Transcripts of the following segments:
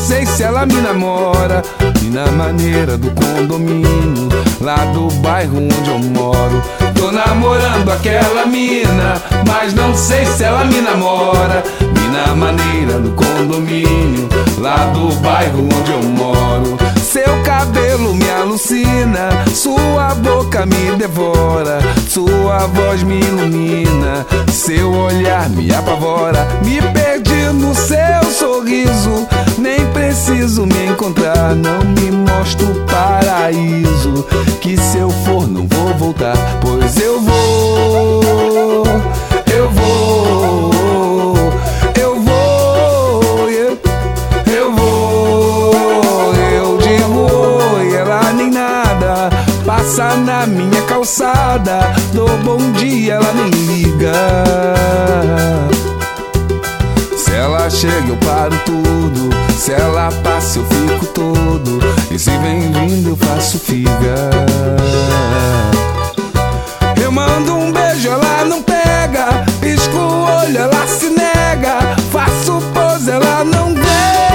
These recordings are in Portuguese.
sei se ela me namora. E na maneira do condomínio, lá do bairro onde eu moro. Tô namorando aquela mina, mas não sei se ela me namora. E na maneira do condomínio, lá do bairro onde eu moro. Seu cabelo me alucina, sua boca me devora, sua voz me ilumina, seu olhar me apavora. Me perdi no seu sorriso, nem preciso me encontrar. Não me mostra o paraíso, que se eu for não vou voltar. Pois eu vou, eu vou, eu vou, eu vou. Eu digo oi, ela nem nada, passa na minha calçada. Dou bom dia, ela nem liga. Se ela chega eu paro tudo, se ela passa eu fico todo, e se vem vindo eu faço figa. Eu mando um beijo, ela não pega, pisco o olho, ela se nega, faço pose, ela não vê.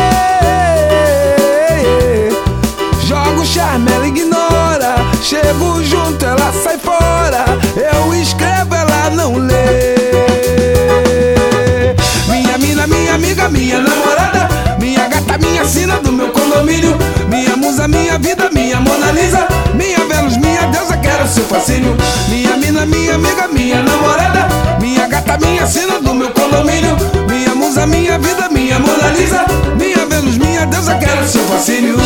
Jogo charme, ela ignora, chego junto, ela sai fora. Eu escrevo, ela não lê. Minha mina, minha amiga, minha namorada, minha gata, minha sina do meu condomínio, minha musa, minha vida, minha Mona Lisa, minha Vênus, minha deusa, quero seu fascínio. Minha mina, minha amiga, minha namorada, minha gata, minha sina do meu condomínio, minha musa, minha vida, minha Mona Lisa, minha Vênus, minha deusa, quero seu fascínio.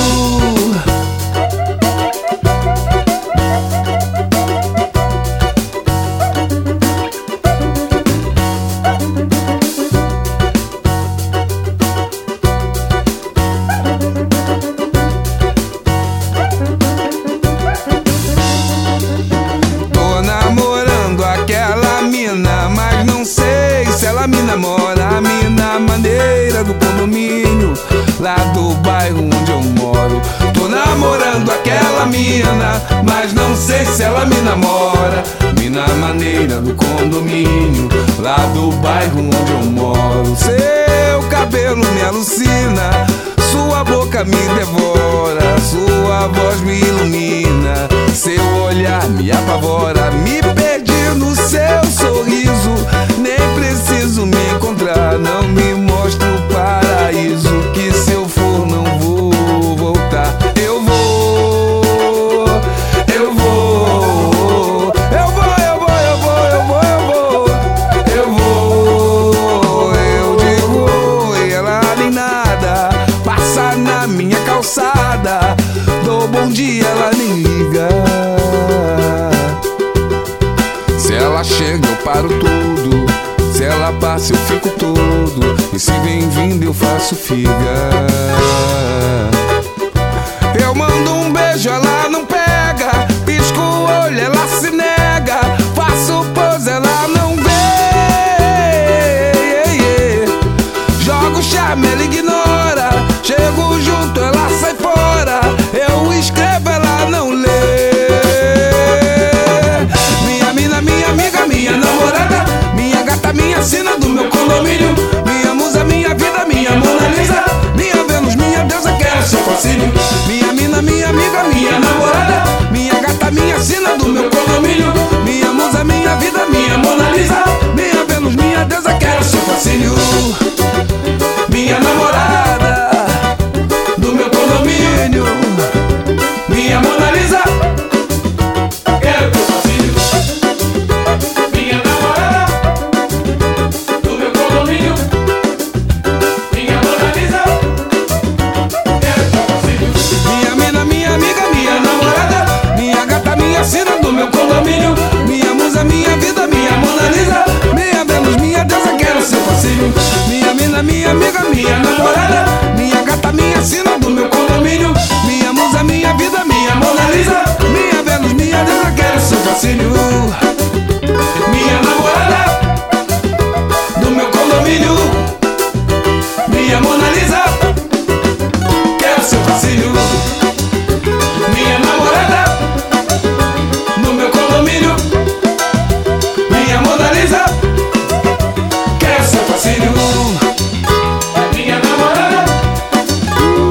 Me namora, a mina maneira do condomínio, lá do bairro onde eu moro. Tô namorando aquela mina, mas não sei se ela me namora. Mina maneira do condomínio, lá do bairro onde eu moro. Seu cabelo me alucina, sua boca me devora, sua voz me ilumina, seu olhar me apavora. Me perdi no seu sorriso, nem preciso me encontrar. Não me mostra o paraíso, que se eu for não vou voltar. Eu vou, eu vou, eu vou, eu vou, eu vou, eu vou, eu vou, eu vou. Eu digo oi, ela nem nada, passa na minha calçada. Dou bom dia, ela nem liga. Se ela chega eu paro tudo, se ela passa eu fico todo, e se vem vindo eu faço figa. Eu mando um beijo, ela não pega, pisco o olho, ela se nega, faço pose, ela não vê. Jogo charme, ela ignora, chego junto, ela sai fora. Eu escrevo, ela não lê. Minha mina, minha amiga, minha namorada, minha gata, minha sina do meu condomínio, minha musa, minha vida, minha Mona Lisa, minha Vênus, minha deusa, quero seu fascínio. Minha mina, minha amiga, minha namorada, minha gata, minha sina do meu condomínio, minha musa, minha vida, minha Mona Lisa, minha Vênus, minha deusa, quero seu fascínio. Minha namorada do meu condomínio, minha Mona Lisa, quero teu fascínio. Minha namorada do meu condomínio, minha Mona Lisa, quero teu fascínio. Minha mina, minha amiga, minha namorada, minha gata, minha sina do meu condomínio, minha musa, minha vida, minha Mona Lisa, minha Vênus, minha deusa, quero seu fascínio. Minha mina, minha amiga, minha namorada, minha gata, minha sina do meu condomínio, minha musa, minha vida, minha Mona Lisa, minha Vênus, minha deusa, quero seu fascínio. Minha namorada do meu condomínio, minha Mona Lisa, quero seu fascínio. Minha namorada do meu condomínio, minha Mona Lisa, quero seu fascínio. Minha namorada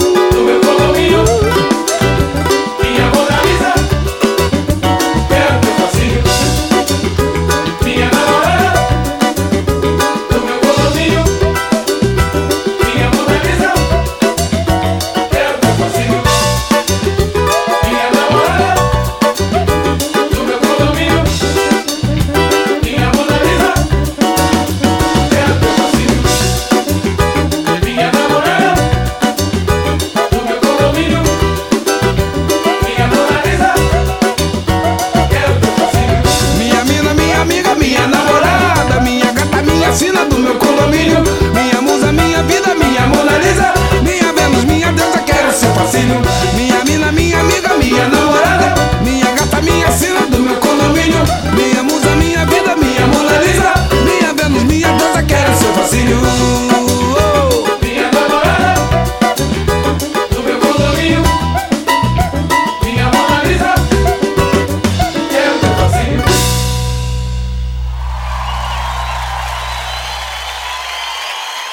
fascínio.